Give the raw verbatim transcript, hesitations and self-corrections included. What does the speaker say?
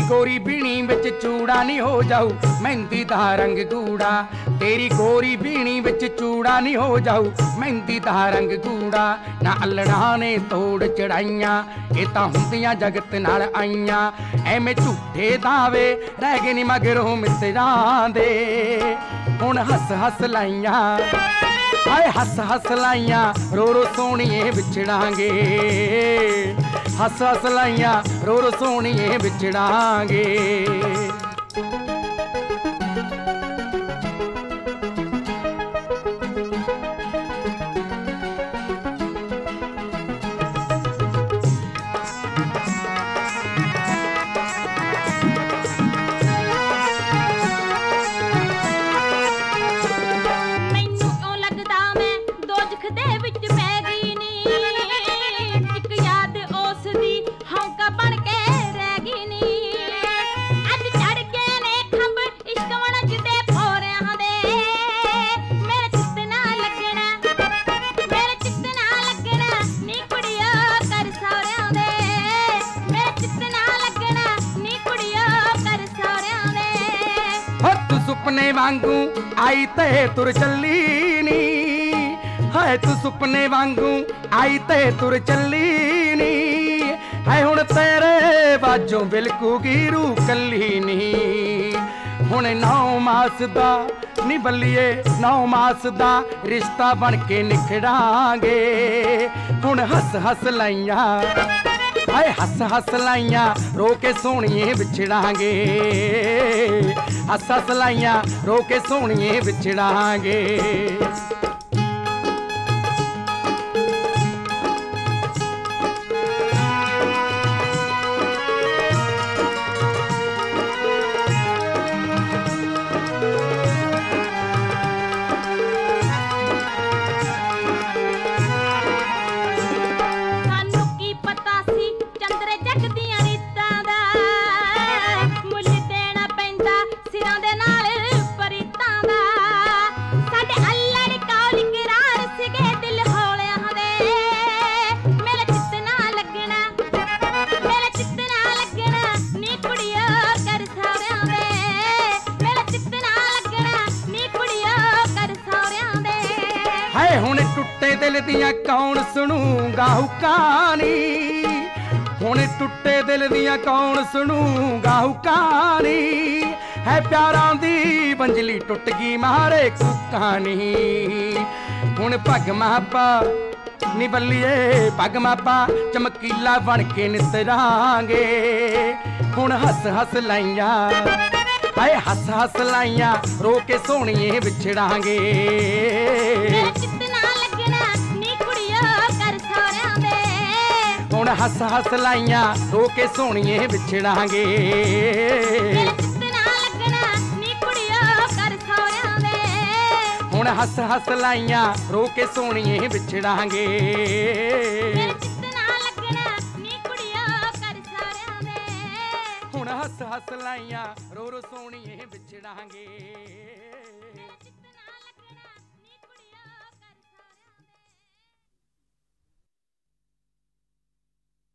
गोरी बीणी विच चूड़ा नी हो जाऊ मेहंदी दा रंग गूड़ा। तेरी गोरी बीणी विच चूड़ा नी हो जाऊ मेहंदी दा रंग गूड़ा। ना अल्लड़ा ने तोड़ चढ़ाइयां ये तां हुंदियां जगत नाल आईयां। एवें झूठे दावे रह गए नी मगरों मित्रां दे हुण हस हस लाइयां। आए हस हस लाइयां रो रो सोहणीए विछड़ांगे। हस हस लाइयां रो रो सोहणीए विछड़ांगे। सुपने वांगू आई ते तुर चली नी है तू सुपने वांगू आई ते तुर चली नी है हुण तेरे बाजों बिलकूगी रू कली नी। हुण नौ मास दा नी बल्लिए नौ मास दा रिश्ता बन के निखड़ांगे। हुण हस हस लाइयां आए हस हस लाइयां रो के सोहणीए विछड़ांगे। हस हस लाइयां रो के सोहणीए विछड़ांगे। हुण टुटे दिल दियां कौन सुनूगा हुकानी। हुण टुटे दिल दियां कौन सुनूगा हुकानी। है प्यारां दी बंजली टुट गई मारे कुकानी। हुण पग मापा नी बल्लिए पग मापा चमकीला बन के नितरांगे। हुण हस हस लाइयां आए हस हस लाइयां रो के सोहणीए विछड़ांगे। हुण हस हस लाइयां रो के सोहणीए विछड़ांगे। हुण हस हस लाइयां रो के सोहणीए विछड़ांगे। हुण हस हस लाइयां रो रो सोहणीए विछड़ांगे।